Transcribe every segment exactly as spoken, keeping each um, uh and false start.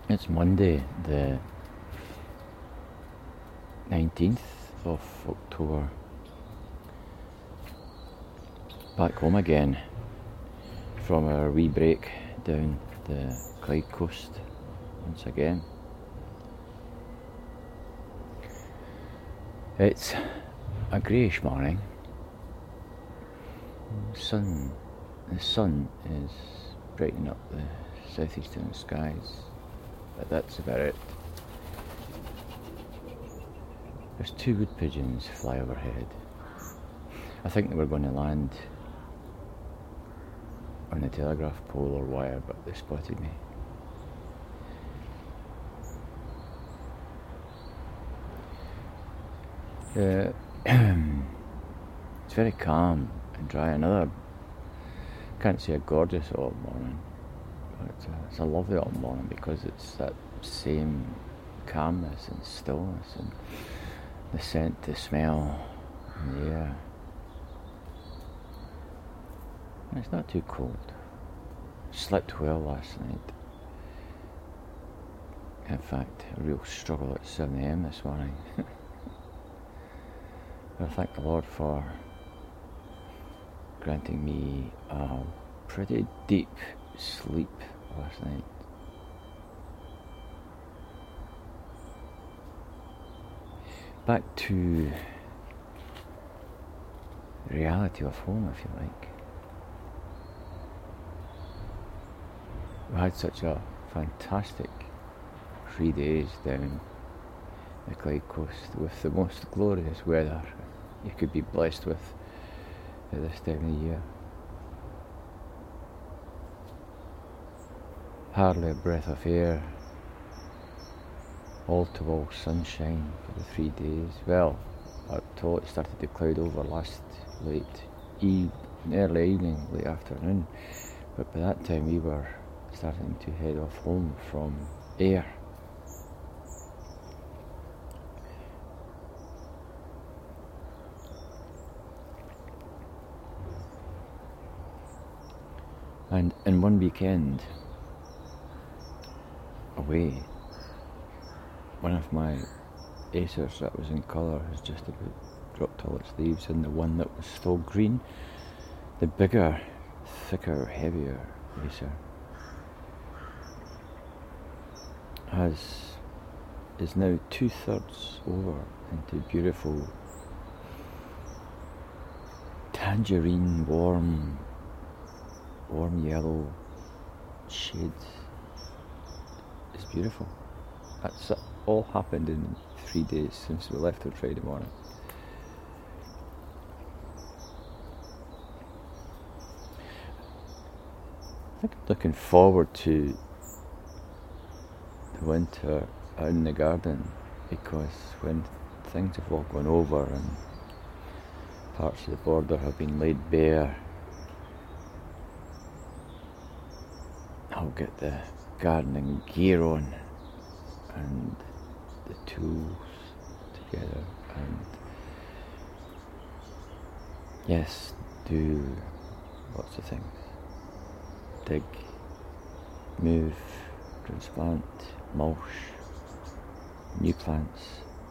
It's Monday, the nineteenth of October. Back home again from our wee break down the Clyde coast once again. It's a greyish morning. Sun, the sun is brightening up the southeastern skies, but that's about it. There's two wood pigeons fly overhead. I think they were going to land on the telegraph pole or wire, but they spotted me. Uh, it's very calm and dry. Another, can't say a gorgeous autumn morning, but it's a, it's a lovely autumn morning because it's that same calmness and stillness and the scent, the smell in the air. And it's not too cold. Slept well last night. In fact, a real struggle at seven a.m. this morning. But I thank the Lord for granting me a pretty deep sleep last night. Back to the reality of home, if you like. We had such a fantastic three days down the Clyde coast with the most glorious weather you could be blessed with at this time of the year. Hardly a breath of air, all to all sunshine for the three days. Well, until it started to cloud over last late eve, early evening, late afternoon, but by that time we were starting to head off home from Ayr. And in one weekend away, one of my acers that was in colour has just about dropped all its leaves, and the one that was still green, the bigger, thicker, heavier acer, has is now two thirds over into beautiful tangerine, warm, warm yellow shades. It's beautiful. That's all happened in three days since we left on Friday morning. I think I'm looking forward to the winter out in the garden, because when things have all gone over and parts of the border have been laid bare, I'll get the gardening gear on and the tools together and yes, do lots of things. Dig, move, transplant, mulch, new plants.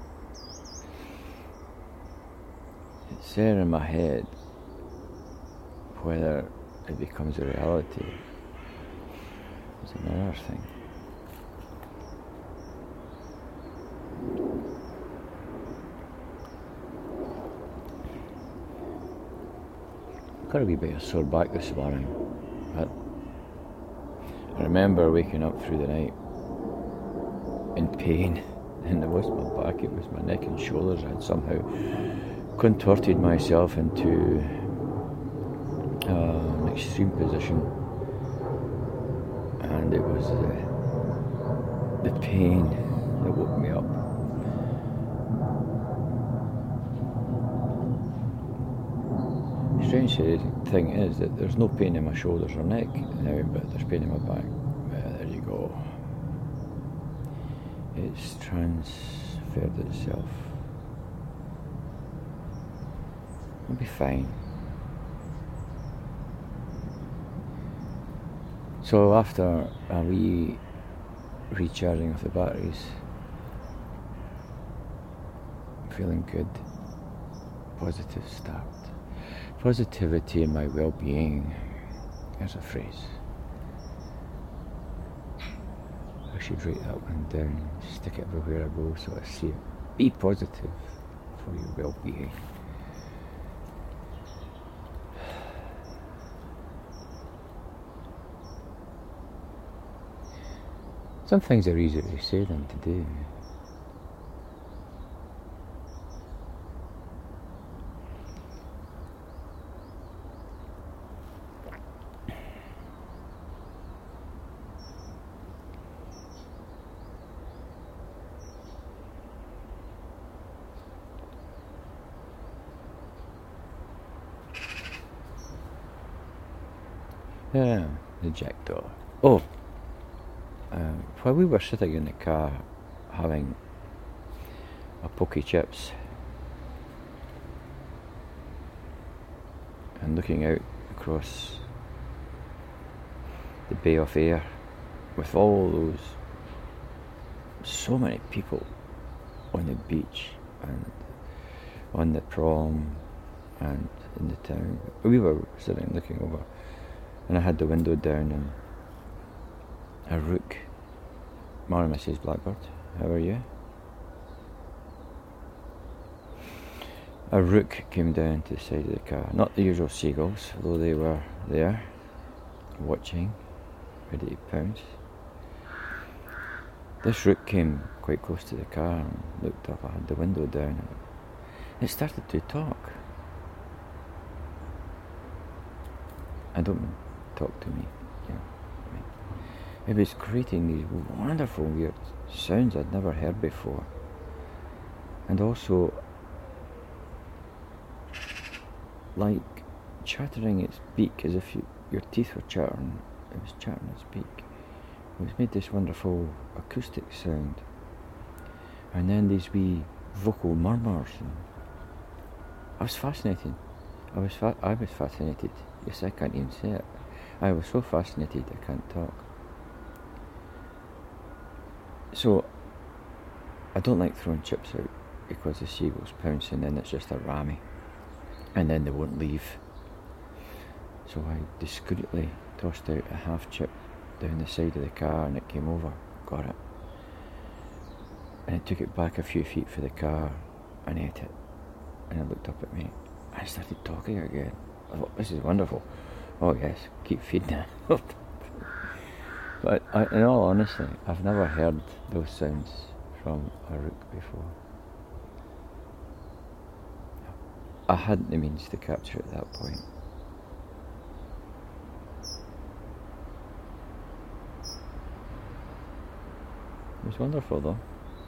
It's there in my head. Whether it becomes a reality is another thing. Got a wee bit of sore back this morning, but I remember waking up through the night in pain, and it wasn't my back, it was my neck and shoulders. I had somehow contorted myself into uh, an extreme position, and it was uh, the pain that woke me up. The strange thing is that there's no pain in my shoulders or neck now, but there's pain in my back. Uh, there you go. It's transferred itself. I'll be fine. So after a wee recharging of the batteries. Feeling good. Positive start. Positivity in my well-being. There's a phrase. I should write that one down, stick it everywhere I go so I see it. Be positive for your well-being. Some things are easier to say than to do. Yeah, the jackdaw. Oh, um, while we were sitting in the car having a pokey chips and looking out across the Bay of Ayr with all those, so many people on the beach and on the prom and in the town. We were sitting looking over, and I had the window down, and a rook, morning Missus Blackbird, how are you? A rook came down to the side of the car, not the usual seagulls, although they were there, watching, ready to pounce. This rook came quite close to the car and looked up. I had the window down, and it started to talk. I don't mean talk to me, you know. I mean, it was creating these wonderful weird sounds I'd never heard before, and also like chattering its beak as if you, your teeth were chattering. It was chattering its beak. It was made this wonderful acoustic sound, and then these wee vocal murmurs. And I was fascinated. I was fa- I was fascinated. Yes, I can't even say it. I was so fascinated I can't talk. So I don't like throwing chips out because the seagulls pounce and then it's just a rammy, and then they won't leave. So I discreetly tossed out a half chip down the side of the car, and it came over, got it, and I took it back a few feet for the car and ate it, and it looked up at me. I started talking again. I thought, this is wonderful. Oh yes, keep feeding it. But I, in all honesty, I've never heard those sounds from a rook before. I hadn't the means to capture it at that point. It was wonderful though.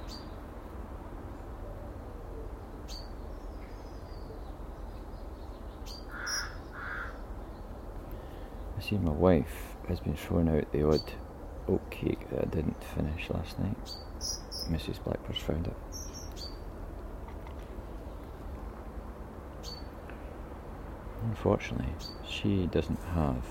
I see my wife has been throwing out the odd oat cake that I didn't finish last night. Missus Blackbird's found it. Unfortunately, she doesn't have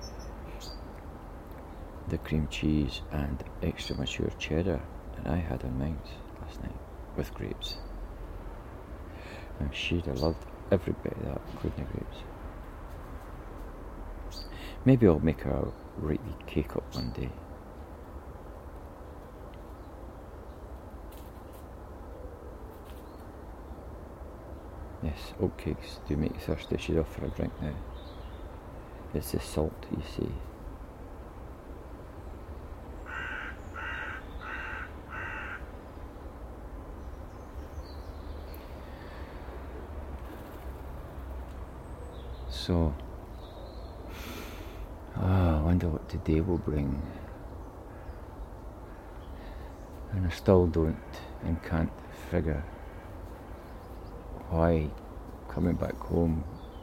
the cream cheese and extra mature cheddar that I had on mine last night with grapes. And she'd have loved every bit of that, including the grapes. Maybe I'll make her a right wee cake up one day. Yes, oat cakes do make you thirsty. She's off for a drink now. It's the salt, you see. So, oh, I wonder what today will bring. And I still don't and can't figure why coming back home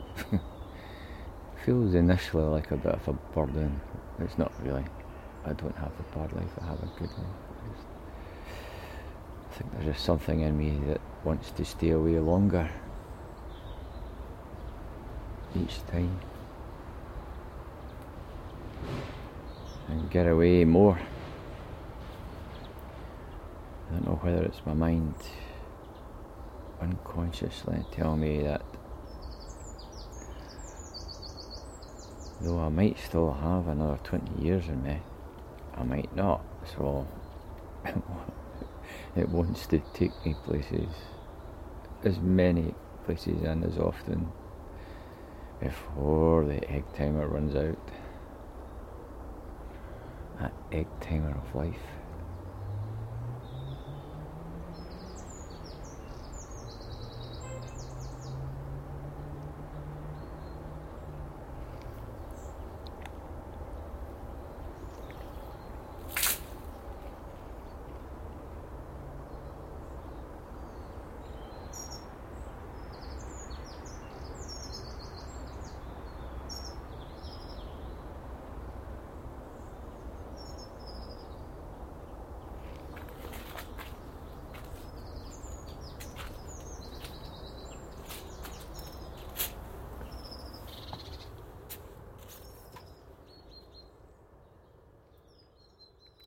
feels initially like a bit of a burden. It's not really. I don't have a bad life, I have a good life. I think there's just something in me that wants to stay away longer each time and get away more. or whether it's my mind unconsciously telling me that though I might still have another twenty years in me, I might not, so it wants to take me places, as many places and as often, before the egg timer runs out. That egg timer of life.